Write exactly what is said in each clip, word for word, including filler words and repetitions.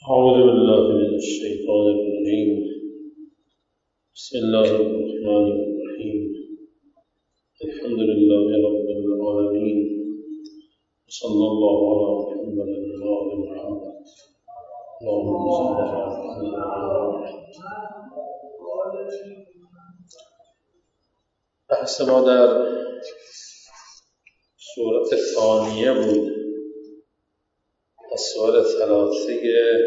أعوذ بالله من الشيطان الرجيم. بسم الله الرحمن الرحيم. الحمد لله رب العالمين، وصلى الله على محمد وعلى آل محمد. اللهم صل على محمد وعلى آل محمد. بحث ما در سورة ثانیه بود، سؤال ثلاثه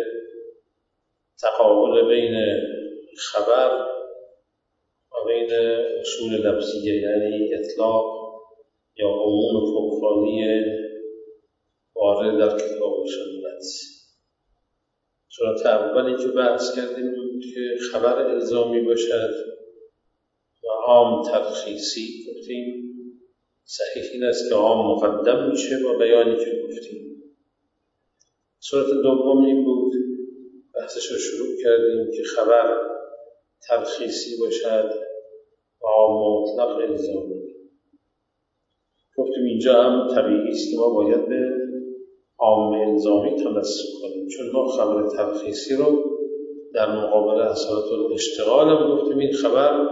تقابل بین خبر و بین اصول لفظیه، یعنی اطلاق یا عموم فوقانی وارد در کتاب و سنت. صورت اولی که بحث کردیم بود که خبر الزامی باشد و عام ترخیصی. گفتیم صحیح این است که عام مقدم میشه با بیانی که گفتیم. صورت دوم این بود، بحثش رو شروع کردیم که خبر تلخیصی باشد و عام مطلق الزامی. گفتیم اینجا هم طبیعی است که ما باید به عام الزامی تمسک کنیم، چون ما خبر تلخیصی رو در مقابل اصالت الاشتغال هم گفتیم این خبر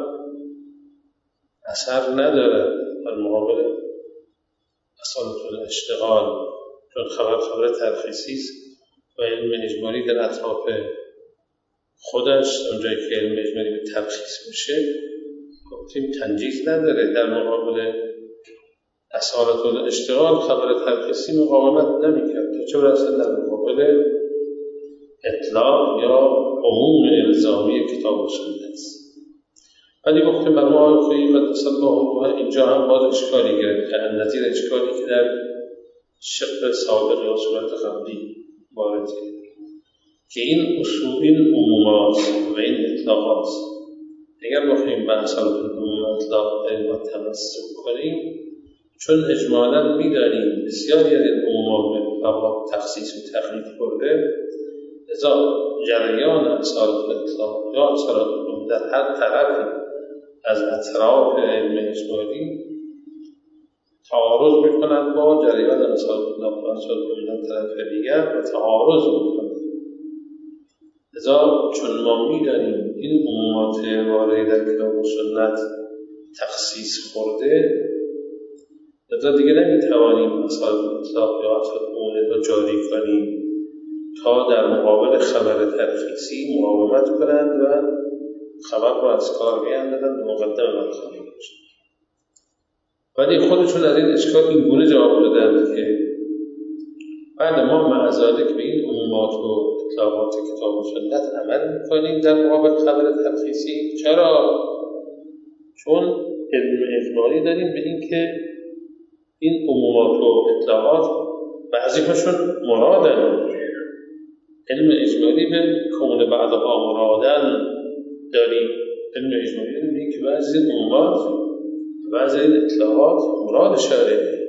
اثر نداره در مقابل اصالت الاشتغال، چون خبر خبر تلخیصی است و علم اجمالی در اطراف خودش اونجایی که علم اجمالی به تلخیص میشه گفتیم تنجیز نداره. در مقابل اصالت الاشتغال خبر تلخیصی مقاومت نمی‌کرد، چه برسه در مقابل اطلاق یا عموم الزامی کتاب و سنت. ولی گفتیم بر ما که قدس الله اینجا هم باز اشکالی گرفت، نظیر اشکالی که در شق سابق یا صورت قبلی وارد که این اصول، این عمومات و این اطلاقات اگر بخوایم به اصالت العموم اطلاق داریم و تمسک کنیم، چون اجمالا می‌دانیم بسیاری از این عمومات و اطلاقات تخصیص و تقیید کرده، لذا جریان اصالت الاطلاق یا اصالت العموم در هر طرفی از اطراف علم اجمالی تعارض میکنند با جریان اصالت الاطلاق و اصالت العموم طرف دیگر و تعارض میکنند. لذا چون ما میدانیم این عمومات وارد در کتاب و سنت تخصیص خورده، لذا دیگه نمیتوانیم اصالت الاطلاق یا اصالت العموم را جاری کنیم تا در مقابل خبر تلخیصی مقاومت کنند و خبر را از کار بیاندازند و مقدم بر خبر باشند. ولی خودشون از این اشکال این گونه جواب دادند که بعد ما معذالک به این عمومات و اطلاقات کتاب و سنت عمل میکنیم در مقابل خبر تلخیصی. چرا؟ چون علم اجمالی داریم به این که این عمومات و اطلاقات بعضی هاشون مرادن. علم اجمالی به کون بعضها مرادن داریم. علم اجمالی داریم که بعضی عمومات بعضی این اطلاقات مراد شارعه،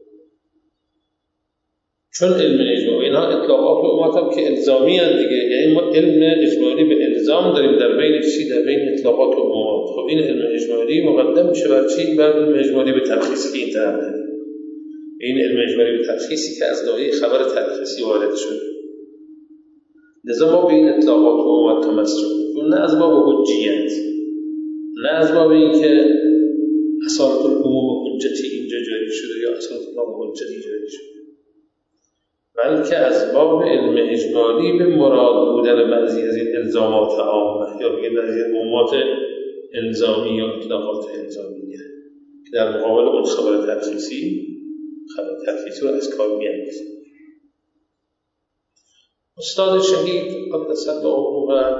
چون علم اجمالی اینها اطلاقات و عمومات هم که الزامی هستند دیگه، یعنی ما علم اجمالی به الزام داریم در بین چی؟ در بین اطلاقات و عمومات. خب این علم اجمالی مقدم میشه بر چی؟ بر علم اجمالی به تلخیصی که این طرف داریم. این علم اجمالی به تلخیصی که از دایره خبر تلخیصی وارد شده، لذا ما به این اطلاقات و عمومات تمسک کنیم، نه از باب حجیت، نه از باب این که اصالت العموم حجتی اینجا جاری شده یا اصالت العموم حجتی جاری شده، بلکه از باب علم اجمالی به مراد بودن بعضی از این الزامات عامه یا بگیم بعضی از عمومات الزامی یا اطلاقات الزامیه که در مقابل اون خبر تلخیصی خبر تلخیصی رو از کار می‌اندازه. استاد شهید قدس الله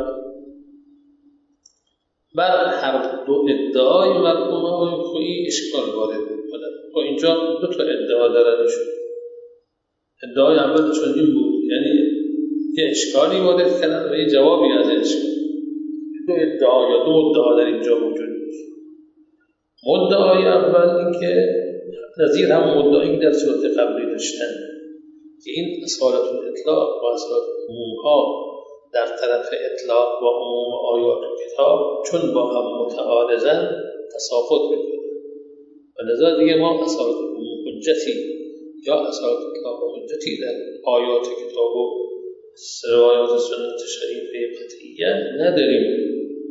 بر هر دو ادعای مرحوم آقای خویی اشکال وارد می‌کند. و اینجا دو تا ادعا دارن شد. ادعای اول چون این بود، یعنی یه اشکالی وارد کردن و یه جوابی از این اشکال. دو ادعا یا دو ادعا در اینجا وجود داشت. مدعای اول این که نظیر هم مدعایی که در صورت قبلی داشتن که این اصالت الاطلاق و اصالت عمومها در طرف اطلاق و عموم آیات و کتاب چون با هم متعارضن تساقط میکنن و لذا دیگه ما اصالت عموم حجتی یا اصالت اطلاق و حجتی در آیات کتاب و روایات سنت شریفه قطعیه نداریم،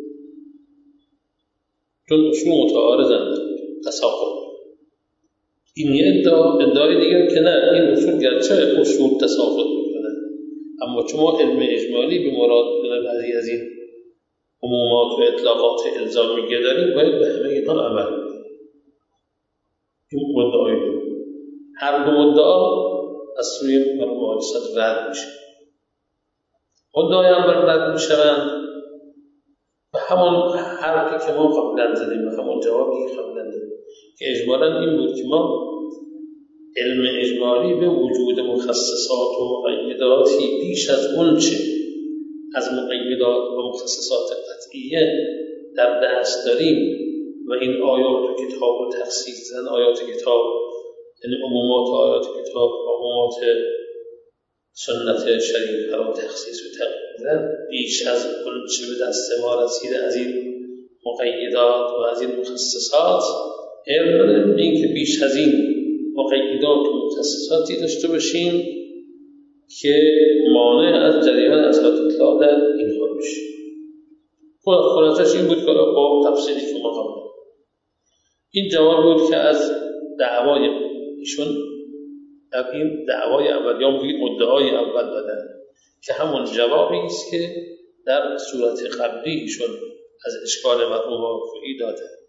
چون اصول متعارضند، تساقط. این یه ادعا، ادعای دیگر که نه، این اصول گرچه اصول تساقط میکنه، اما چون ما علم اجمالی به مراد بودن بعضی از این عمومات و اطلاقات الزامیه داریم، باید به همه اینها عمل کنیم. این مدعای دو، هر دو مدعا از سوی مباحثات رد میشه. مدعای اول رد میشوند و همون حرفی که ما قبلا زدیم و همون جوابی که قبلا دادیم که اجمالاً این بود که ما علم اجمالی به وجود مخصصات و مقیداتی بیش از اون چه از مقیدات و مخصصات قطعیه در دست داریم و این آیات و کتاب رو تخصیص زن، آیات کتاب یعنی عمومات آیات کتاب عمومات سنت شریف رو تخصیص و تقییدن بیش از اون چه به دست ما رسیده از این مقیدات و از این مخصصات علم داریم، این که بیش از این مقیدات و مخصصاتی داشته باشیم که مانع از جریان اصالت اطلاق در اینها بشه. خلاصش این بود که با تفصیلی که ما قبل این جواب بود که از دعوای ایشون در این دعوای اول یا بگید مدعای اول دادن که همون جوابی است که در صورت قبلی ایشون از اشکال مرحوم وافعی دادند.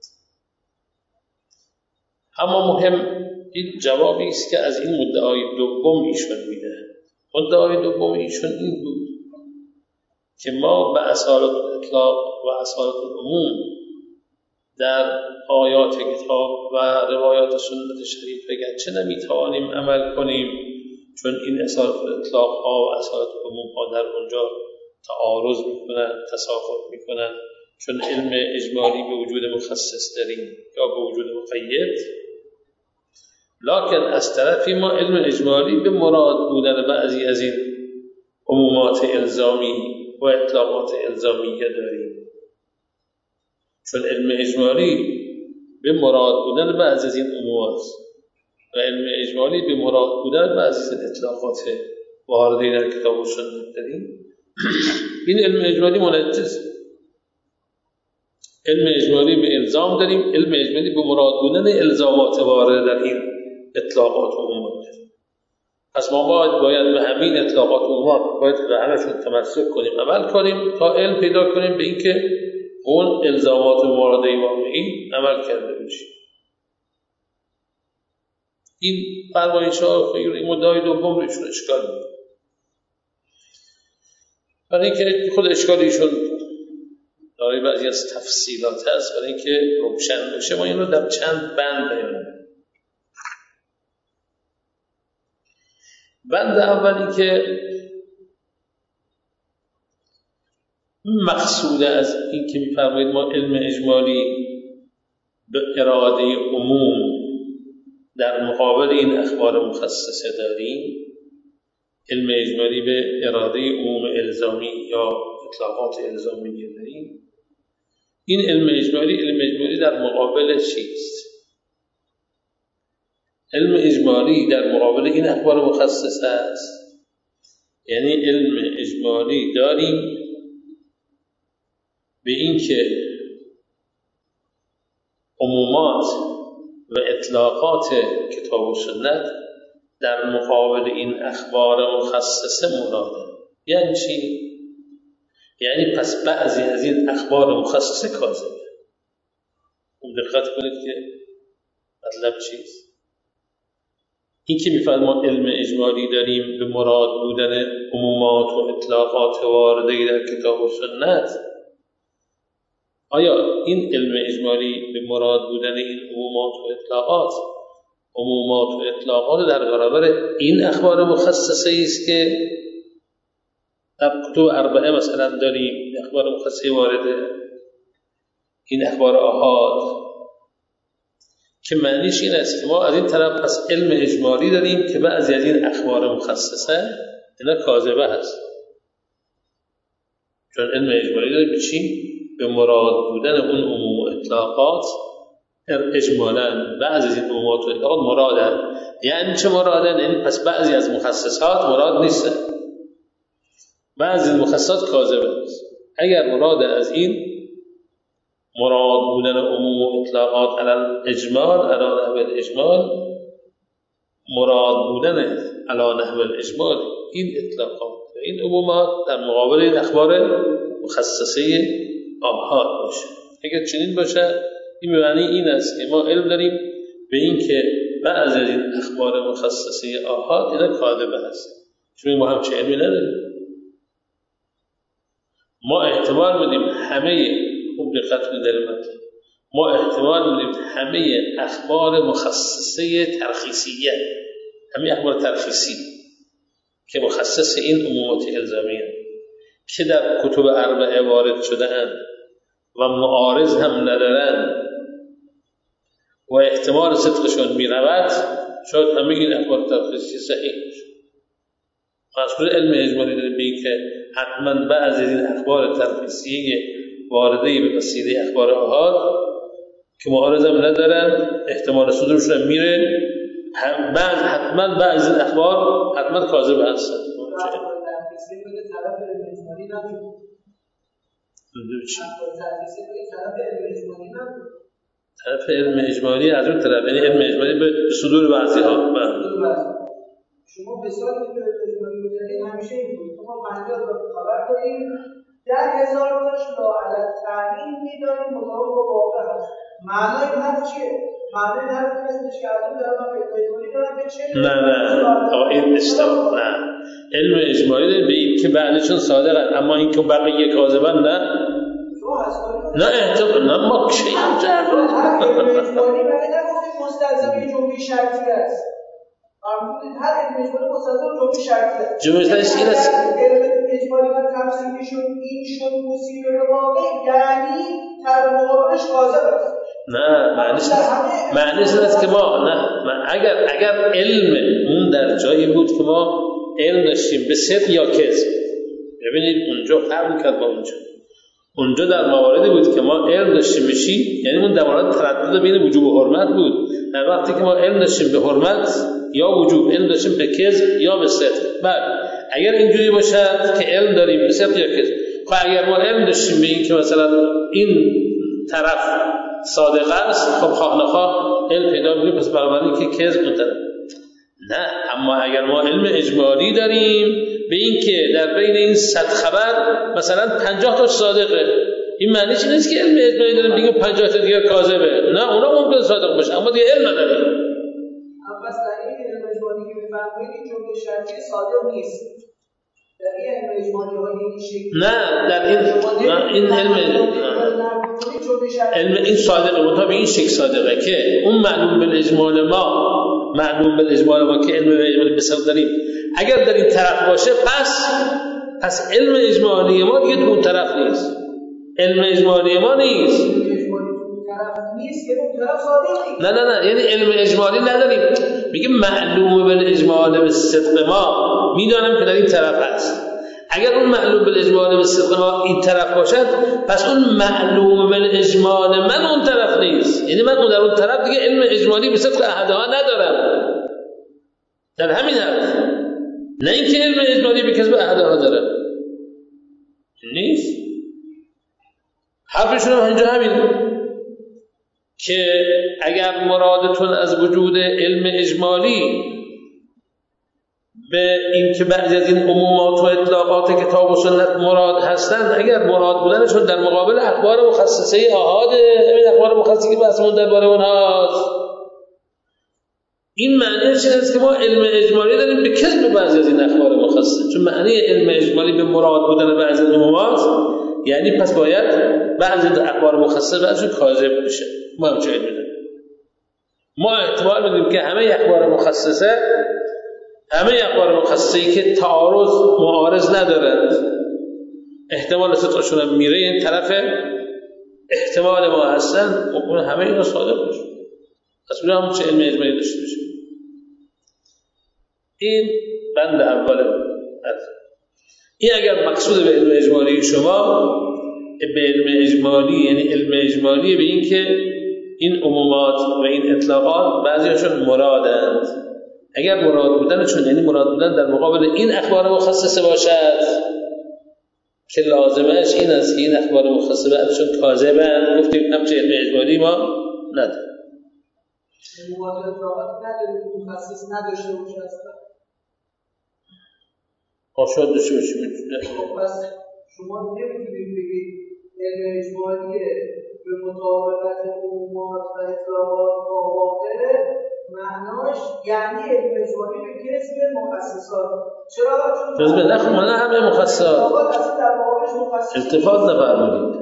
اما مهم این جوابی است که از این مدعای دوم ایشون میده. مدعای دوم ایشون این بود که ما به اصالت اطلاق و اصالت العموم در آیات کتاب و روایات سنت شریف گرچه نمیتوانیم عمل کنیم، چون این اصالت اطلاق ها و اصالت العموم ها در اونجا تعارض میکنن، تساقط میکنن، چون علم اجمالی به وجود مخصص داریم یا به وجود مقید. لکن از طرفی ما علم اجمالی به مراد بودن بعضی از این عمومات الزامی و اطلاقات الزامیه داریم، چون علم اجمالی به مراد بودن بعضی از این عمومات و علم اجمالی به مراد بودن بعضی از این اطلاقات وارده در کتاب و سنت داریم. این علم اجمالی منجز، علم اجمالی به الزام داریم، علم اجمالی به مراد بودن الزامات وارده در این اطلاقات و عمومات. پس ما باید باید به همین اطلاقات و عمومات باید به همشون تمسک کنیم، عمل کنیم تا علم پیدا کنیم به اینکه اون الزامات وارده واقعی عمل کرده باشیم. این فرمایش‌ها خیر این مدعای دوم روشون اشکال می‌کنه. برای اینکه خود اشکال ایشون دارای بعضی از تفصیلات هست، برای اینکه روشن بشه ما این رو در چند بند بیان. بند اولی که مقصود از این که می‌فرمایید ما علم اجمالی به اراده عموم در مقابل این اخبار مخصصه داریم، علم اجمالی به اراده عموم الزامی یا اطلاقات الزامی داریم. این علم اجمالی علم اجمالی در مقابل چیست؟ علم اجمالی در مقابل این اخبار مخصصه است. یعنی علم اجمالی داریم به این که عمومات و اطلاقات کتاب و سنت در مقابل این اخبار مخصصه مراده. یعنی چی؟ یعنی پس بعضی از این اخبار مخصصه کاذبه. اون دقت کنید که مطلب چیست؟ این که می‌فرماید ما علم اجمالی داریم به مراد بودن عمومات و اطلاقات وارده در کتاب و سنت، آیا این علم اجمالی به مراد بودن این عمومات و اطلاقات عمومات و اطلاقات در برابر این اخبار مخصصه است که در کتب اربعه مثلا داریم، اخبار مخصصه وارده، این اخبار آحاد، که معنیش این است که ما از این طرف پس علم اجمالی داریم که بعضی از این اخبار مخصصه اینا کاذبه هست، چون علم اجمالی داریم به چی؟ به مراد بودن اون عموم و اطلاقات اجمالاً بعضی از این عمومات و اطلاقات مرادن. یعنی چه مرادن؟ یعنی پس بعضی از مخصصات مراد نیستن. بعضی مخصصات کاذبه است. اگر مراد از این مراد بودن عموم و اطلاقات علی الاجمال علی نحو الاجمال، مراد بودن علی نحو الاجمال این اطلاقات و این عمومات در مقابل این اخبار مخصصه آحاد باشه. اگر چنین باشه این به معنی این است که ما علم داریم به این که بعضی از این اخبار مخصصه آحاد اینا کاذبه هست، چون ما هم چه علمی نداریم. ما احتمال میدیم همه خوب دقت کنید در متن، ما احتمال میدیم همه اخبار مخصصه ترخیصیه، همه اخبار ترخیصی که مخصص این عمومات الزامیه که در کتب اربعه وارد شده اند و معارض هم ندارند و احتمال صدقشون میرود، شاید همه این اخبار ترخیصی صحیح باشه. مسئول علم اجمالی داریم به این که حتما بعضی از این اخبار ترخیصی وارده به وسیله اخبار آحاد که معارض هم ندارن احتمال صدورشون هم میره، هم بعض حتما بعضی از اخبار حتما کاذب هستن. طرف علم اجمالی از اون طرف، یعنی علم اجمالی به صدور بعضی ها. شما به سالی که علم اجمالی بودید همیشه این بود ما پنجاه تا خبر داریم، ده هزار تاش لاعلت تعیین میداریم مطابق با واقع هست. معنای حرف چیه؟ معنای حرف هستش که از اون طرف هم علم اجمالی دارم که چه؟ نه نه آقا این اشتباه. نه علم اجمالی داریم به این که بعدشون صادقن، اما این که بقیه کاذبن نه. نه احتمال نه ما چی هم جرم علم اجمالی بقیه نگفتیم مستلزم یه جمله شرطی است. فرمودید هر علم اجمالی مستلزم جمله شرطی است. جمله شرطی است. علم اجمالی و تفسیریشون این شد مصیبه به واقع، یعنی در مقابلش کاذب است. نه معنیش معنیش است که ما نه اگر اگر علم اون در جایی بود که ما علم داشتیم به صدق یا کذب، ببینید اونجا فرق می‌کرد با اونجا. اونجا در مواردی بود که ما علم داشتیم بشی، یعنی اون در مورد تردد بین وجوب و حرمت بود. در وقتی که ما علم داشتیم به حرمت یا وجوب، علم داشتیم به کذب یا به صدق. بعد اگر اینجوری باشد که علم داریم به صدق یا کذب، خب اگر ما علم داشتیم به این که مثلا این طرف صادق است، خب خواه نخواه علم پیدا می‌کنیم پس بنابراین که کذب اون طرف. نه اما اگر ما علم اجمالی داریم به این که در بین این صد خبر مثلا پنجاه تا صادقه، این معنیش نیست که علم اجمالی داریم دیگه پنجاه تا دیگه کاذبه. نه اونا ممکن صادق باشه اما دیگه علم نداریم. اما پس در این علم اجمالی که می‌فهمید این جمله شرطی صادق نیست. در این علم اجمالی های این شکلی نه در این نه این علم علم این صادقه مطابق این شکل صادقه که اون معلوم بالاجمال ما معلوم بالاجمال ما که علم اجمالی بسیار داریم اگر در این طرف باشه پس پس علم اجمالی ما دیگه تو اون طرف نیست. علم اجمالی ما نیست. نه نه نه یعنی علم اجمالی نداریم، میگه معلوم بالاجمال به صدق ما میدانم که در این طرف هست. اگر اون معلوم بالاجمال به صدق ما این طرف باشد پس اون معلوم بالاجمال من اون طرف نیست، یعنی من اون در اون طرف دیگه علم اجمالی به صدق احدها ندارم. در همین حرف نه اینکه علم اجمالی به کسب احدها دارم نیست. حرفشون هم اینجا همین که اگر مرادتون از وجود علم اجمالی به این که بعضی از این عمومات و اطلاقات کتاب و سنت مراد هستند، اگر مراد بودنشون در مقابل اخبار مخصصه آحاده، همین اخبار مخصصی که بحثمون درباره اونهاست، این معنیش این است که ما علم اجمالی داریم به کذب بعضی از این اخبار مخصصه. چون معنی علم اجمالی به مراد بودن بعضی از عمومات یعنی پس باید بعضی از اخبار مخصصه بعضی کاذب بشه. ما هم چه علمی داریم؟ ما احتمال میدیم که همه اخبار مخصصه همه اخبار مخصصه‌ای که تعارض معارض ندارند احتمال صدقشون هم میره این طرف احتمال ما هستن، اون همه اینا صادق باشه. اصلا هم چه علم اجمالی داشته باشه. این بند اوله. این اگر مقصود به علم اجمالی شما به علم اجمالی یعنی علم اجمالی به این که این عمومات و این اطلاقات بعضیشون مرادند، اگر مراد بودنشون یعنی مراد بودن در مقابل این اخبار مخصصه باشد که لازمش این است که این اخبار مخصص بعدشون تازه بند گفتیم همچه علم اجمالی ما نداریم. مواجهه اطلاقات نداریم که مخصص نداشته باشه اصلا. آشاد داشته باشه. پس شما نمیتونید بگید علم اجمالیه به مطابقت عمومات و اطلاقات با واقع، معناش یعنی علم اجمالی به کسب مخصصات. چرا؟ چون جزبه نخ من همه مخصصات التفات نفرمودید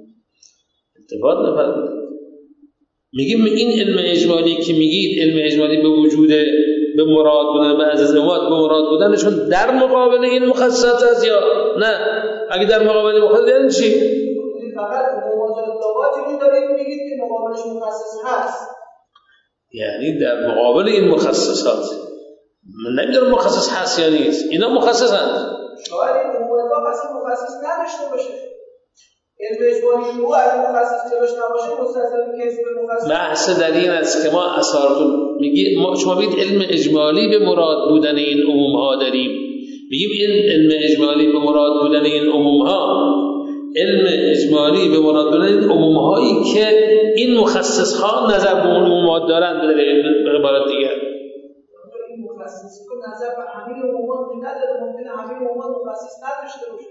التفات نفرمودید میگیم این علم اجمالی که میگید علم اجمالی به وجود به مراد بودن به عزیز امات به مراد بودنشون در مقابل این مخصصات است یا نه؟ اگه در مقابل مخصصات یعنی چی؟ فقط مواجهاتی رو دارید میگید که مقابلش مخصص هست، یعنی در مقابل این مخصصات. من نمیدونم مخصص هست یا نیست، اینا مخصصند. شاید این موضوع اصلا مخصص نداشته باشه. علم اجمالی او اگه مخصص جلوش نباشه مستلزم کسب مخصص. بحث در این است که ما اثارتون میگی ما شما بگید علم اجمالی به مراد بودن این عموم ها داریم. میگیم این علم اجمالی به مراد بودن این عموم ها، علم اجمالی به مراد بودن این عموم هایی که این مخصص ها نظر به اون عمومات دارند به عبارت دیگر. این مخصص که نظر به همین عمومات نداره، ممکنه همین عمومات مخصص نداشته باشه.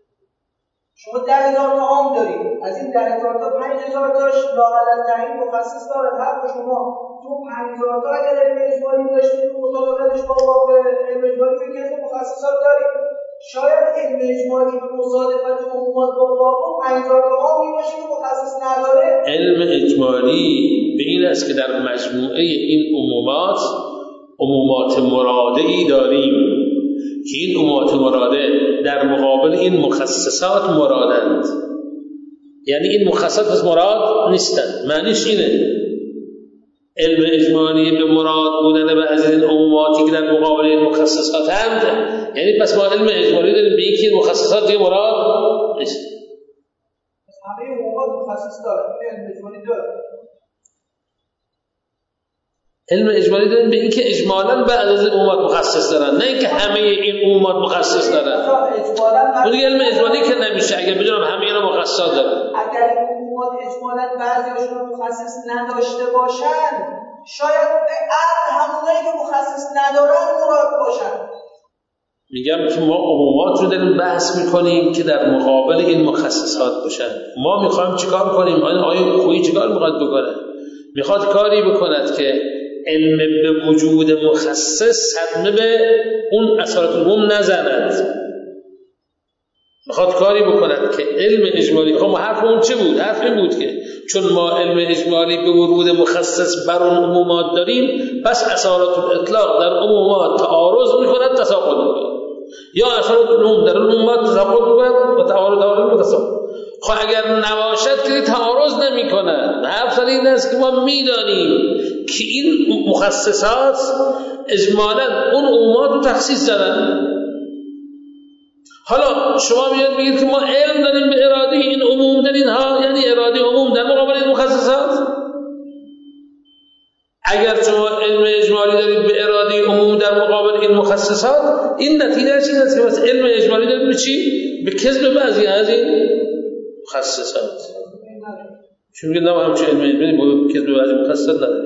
شما ده هزار تا عام دارید، از این ده هزار تا پنج هزار تاش لااقل تعیین مخصص دارد. حتی شما تو پنج هزار تا اگر علم اجمالی داشتید مطابقتش با واقع علم اجمالی به کسب مخصصات دارید. شاید علم اجمالی به مصادفت عمومات با واقع پنج هزار تا عامی باشه که مخصص نداره. علم اجمالی به این است که در مجموعه این عمومات عمومات مراده‌ای داریم که این عمومات مراده در مقابل این مخصصات مرادند. یعنی این مخصصات مراد نیستند. معنیش اینه علم اجمالی به مراد بودن به از این عموماتی که در مقابل این مخصصات هند، یعنی پس ما علم اجمالی داریم به اینکه این مخصصات دیگه مراد نیست. همه عمومات مخصص داره، علم اجمالی داره. علم اجمالی داریم به اینکه اجمالاً بعض از این عمومات مخصص دارن، نه اینکه همه این عمومات مخصص دارن. اون دیگه علم اجمالی که نمیشه اگر بدونم همه اینا مخصصات دارن. اگر این عمومات اجمالاً بعضی‌هاشون مخصص نداشته باشن، شاید به عقل همونایی که مخصص ندارن مراد باشن. میگم که ما عمومات رو داریم بحث میکنیم که در مقابل این مخصصات باشن. ما میخوایم چیکار کنیم؟ آیا خویی چیکار میخواد بکنه؟ میخواد کاری بکند که علم به وجود مخصص صدمه به اون اثرات عموم نزند. میخواد کاری بکند که علم اجمالی، خب حرف اون چه بود؟ حرف این بود که چون ما علم اجمالی به ورود مخصص بر اون عمومات داریم، پس اثرات الاطلاق در عمومات تعارض میکند، تساقط میکند، یا اثرات العموم در عمومات تساقط میکند و تعارض متساقط. خب اگر نباشد که تعارض نمی‌کند. حرف این است که ما می‌دانیم که این مخصصات اجمالاً اون عمومات رو تخصیص دارن. حالا شما میاد بگید که ما علم داریم به اراده این عموم در اینها، یعنی اراده عموم در مقابل این مخصصات. اگر شما علم اجمالی دارید به اراده عموم در مقابل این مخصصات، این نتیجه چی است که مثلا علم اجمالی دارید به چی؟ به کسب بعضی از این مخصصات. چون میگه نه همچه علم اجمالی با کسب بعضی مخصصات نداره.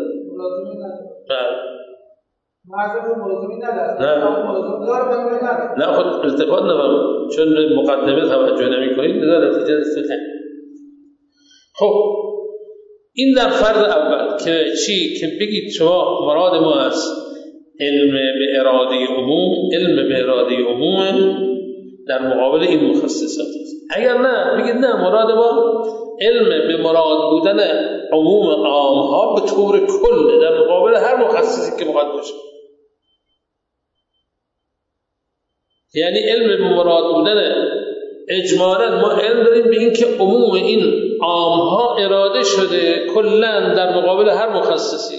معذرت ملازمی نداره. نه. نه خود التفات نمیم چون به مقدمه توجه نمی کنید لذا نتیجه استفاده. خب این در فرض اول که چی؟ که بگید شما مراد ما است علم به اراده عموم، علم به اراده عموم در مقابل این مخصصات است. اگر نه بگید نه مراد ما علم به مراد بودن عموم عامها به طور کل در مقابل هر مخصصی که مراد باشه. یعنی علم به مراد بودن اجمالاً ما علم داریم به این که عموم این عامها اراده شده کلاً در مقابل هر مخصصی.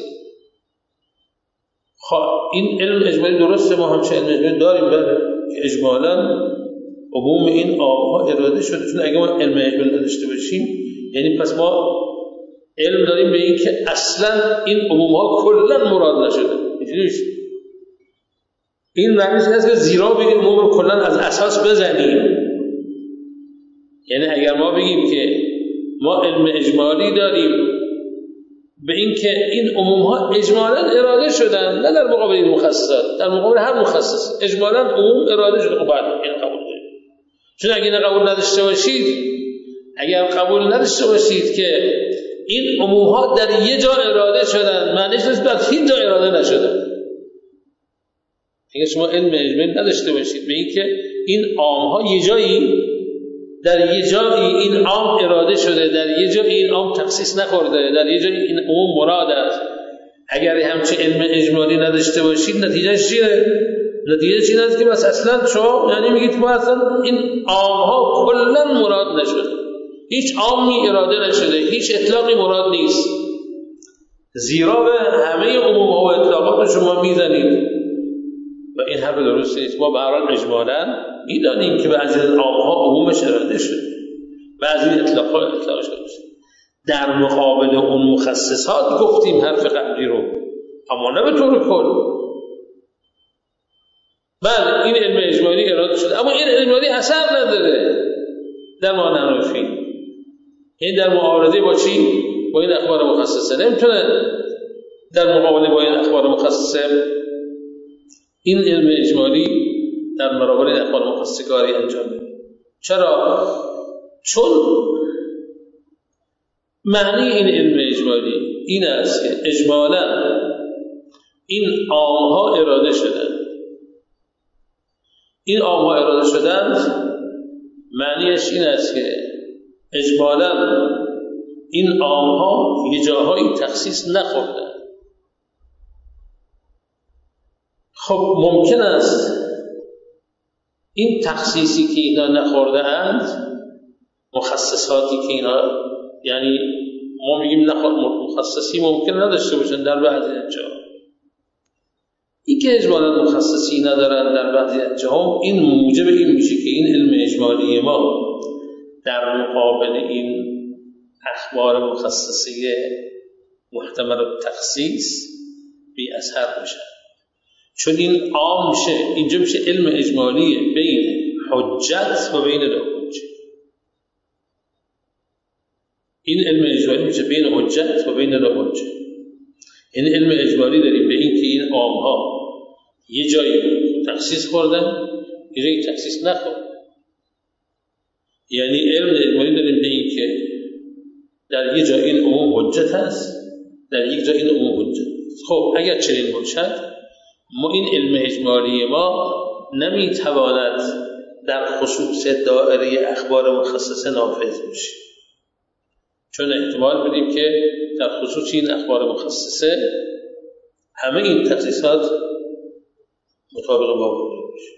خب این علم اجمالی درسته، ما همچه علم اجمالی داریم بله که اجمالاً عموم این عامها اراده شده. چون اگه ما علم اجمالی نداشته باشیم یعنی پس ما علم داریم به این که اصلاً این عمومها کلاً مراد نشده. اینجوری این معنیش هست که زیرا بگیم عموم رو کلاً از اساس بزنیم. یعنی اگر ما بگیم که ما علم اجمالی داریم به این که این عموم ها اجمالا اراده شدن، نه در مقابل این مخصصات، در مقابل هر مخصص اجمالا عموم اراده شده، خب بعد این قبول داریم. چون اگه این قبول نداشته باشید، اگر قبول نداشته باشید که این عموم ها در یه جا اراده شدن، معنیش نیست در هیچ جا اراده نشدن. اگه شما علم اجمالی نداشته باشید به این که این عام ها یه جایی در یه جایی این عام اراده شده، در یه جایی این عام تخصیص نخورده، در یه جایی این عموم مراد است، اگر همچه علم اجمالی نداشته باشید نتیجهش چیه؟ نتیجه این است که بس اصلا شما یعنی میگید ما اصلا این عام ها کلا مراد نشده، هیچ عامی اراده نشده، هیچ اطلاقی مراد نیست، زیرا به همه عموم ها و اطلاقات شما میزنید و این حرف درست نیست. ما به هر حال اجمالاً میدانیم که بعضی از عام‌ها عمومش اراده شده، بعضی اطلاق‌ها اطلاق شده. در مقابل اون مخصصات گفتیم حرف قبلی رو، اما نه به طور کل. بله این علم اجمالی اراده شده، اما این علم اجمالی اثر نداره در معنی نفی. این در معارضه با چی؟ با این اخبار مخصصه نمیتونه در مقابله با این اخبار مخصصه این علم اجمالی در مقابل این اخبار مخصصه کاری انجام بده. چرا؟ چون معنی این علم اجمالی این است که اجمالا این عام‌ها اراده شدن. این عام‌ها اراده شدن معنیش این است که اجمالا این عام‌ها یه جاهایی تخصیص نخوردن. خب ممکن است این تخصیصی که اینا نخورده اند، مخصصاتی که اینا یعنی ما میگیم مخصصی ممکن نداشته باشن در بعضی جا، این که اجمالا مخصصی ندارن در بعضی جا، این موجب این میشه که این علم اجمالی ما در مقابل این اخبار مخصصی محتمل التخصیص بی اثر میشه. چون این عام میشه، اینجا میشه علم اجمالی بین حجت و بین لاحجت. این علم اجمالی میشه بین حجت و بین لاحجت. این علم اجمالی داریم به این که این عام ها یه جایی تخصیص خوردن، یه جایی تخصیص نخوردن. یعنی علم اجمالی داریم به این که در یه جا این عموم حجت هست، در یک جا این عموم حجت هست. خب اگر چنین باشد، ما این علم اجمالی ما نمیتواند در خصوص دائره اخبار مخصصه نافذ بشه، چون احتمال بدیم که در خصوص این اخبار مخصصه همه این تخصیصات مطابق با واقع بشه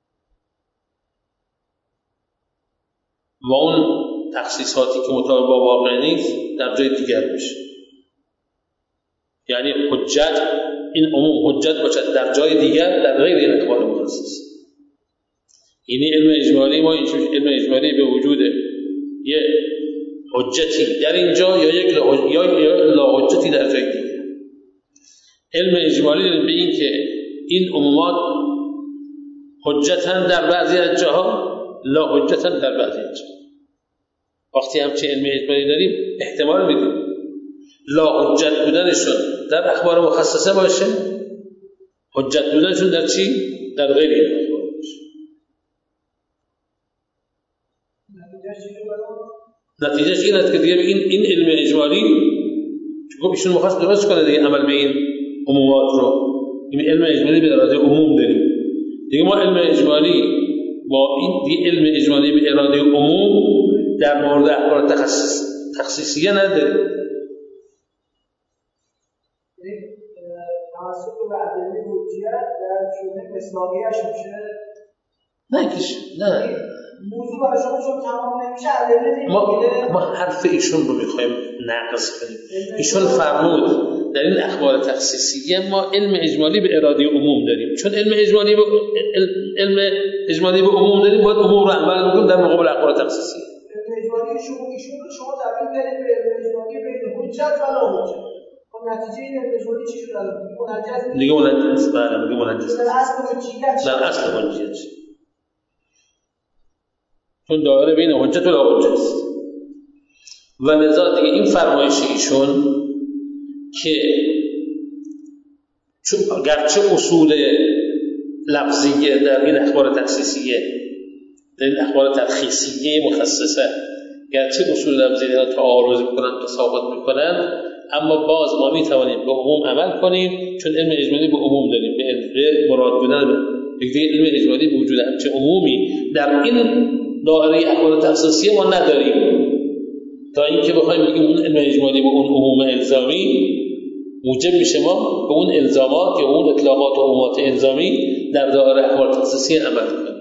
و اون تخصیصاتی که مطابق با واقع نیست در جای دیگر بشه. یعنی حجت، این عموم حجت باشد در جای دیگر در غیر این اخبار مخصص. یعنی علم اجمالی ما علم اجمالی به وجود یه حجتی در اینجا یا یک یا لا حجتی در جای دیگر. علم اجمالی به این که این عمومات حجتن در بعضی از جاها، لا حجتن در بعضی از جاها. وقتی همچه علم اجمالی داریم احتمال میدیم لا حجت بودنشون در اخبار مخصصه باشه، حجت بودنشون در چی؟ در غیر این اخبار باشه. نتیجهش این است که دیگه این این علم اجمالی چون ایشون مخصص درست کنه دیگه عمل به این عمومات رو. این علم اجمالی به اراده عموم داریم دیگه. ما علم اجمالی با این دیگه علم اجمالی به اراده عموم در مورد اخبار تخصص تخصیصیه نداریم. توسط به ادله حجیت در جمله مصداقیه‌اش میشه؟ نه کش نه موضوع برای شما چون تمام نمیشه ادله نمیگیره. ما ما حرف ایشون رو میخوایم نقض کنیم. ایشون فرمود در این اخبار تخصیصیه ما علم اجمالی به اراده عموم داریم. چون علم اجمالی به علم اجمالی به عموم داریم، باید عموم رو عمل بکنیم در مقابل اخبار تخصیصیه. علم اجمالی شما ایشون رو شما تبدیل کردید به علم اجمالی بین حجت و لا حجت. نتیجه این علم چی شد؟ منجز دیگه منجز. بله دیگه منجز در اصل حجیت در اصل حجیت چون دایره بین حجت و لا حجت است. و لذا دیگه این فرمایش ایشون که چون گرچه اصول لفظیه در این اخبار تخصیصیه، در این اخبار ترخیصیه مخصصه، گرچه اصول لفظیه ها تعارض میکنن تساقط میکنن، اما باز ما میتوانیم به عموم عمل کنیم، چون علم اجمالی به عموم داریم، به مراد بودن به علم اجمالی به وجود همچه عمومی در این دایره اخبار تخصیصیه ما نداریم، تا اینکه بخوایم بگیم اون علم اجمالی به اون عموم الزامی موجب میشه ما به اون الزامات یا اون اطلاقات و عمومات الزامی در دایره اخبار تخصیصیه عمل کنیم.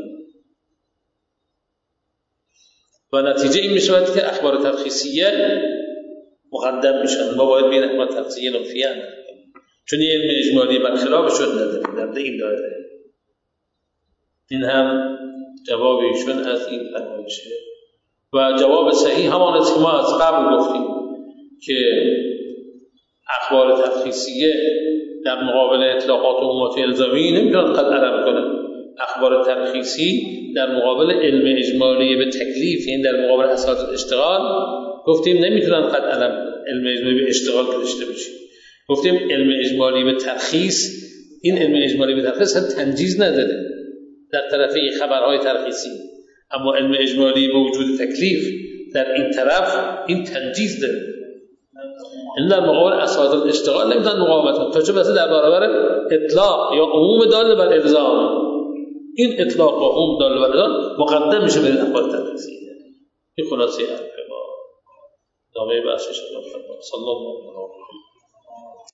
و نتیجه این میشود که اخبار ترخیصیه مقدم میشن. ما باید بین اخبار ترخیصیه نفیه عمل کنیم، چون این علم اجمالی برخلافشون نداریم در این دایره. این هم جواب ایشون از این فرمایشه. و جواب صحیح همان است که ما از قبل گفتیم که اخبار ترخیصیه در مقابل اطلاقات و عمومات الزامی نمیتونن قد علم کنن. اخبار ترخیصی در مقابل علم اجمالی به تکلیف، این در مقابل اساس اشتغال گفتیم نمیتونن قد علم علم اجمالی به اشتغال داشته باشیم. گفتیم علم اجمالی به ترخیص، این علم اجمالی به ترخیص هم تنجیز نداره در طرفه خبرهای ترخیصی، اما علم اجمالی به وجود تکلیف در این طرف این تنجیز داره. این در مقابل اساس اشتغال نمیتونن مقاومت کنن، تا چه بسه در برابر اطلاق یا عموم دال بر الزام. این اطلاق و عموم دال بر الزام مقدم میشه به اخبار ترخیصی. این خلاصه حرف ما. دامه بحثش صلی الله علیه و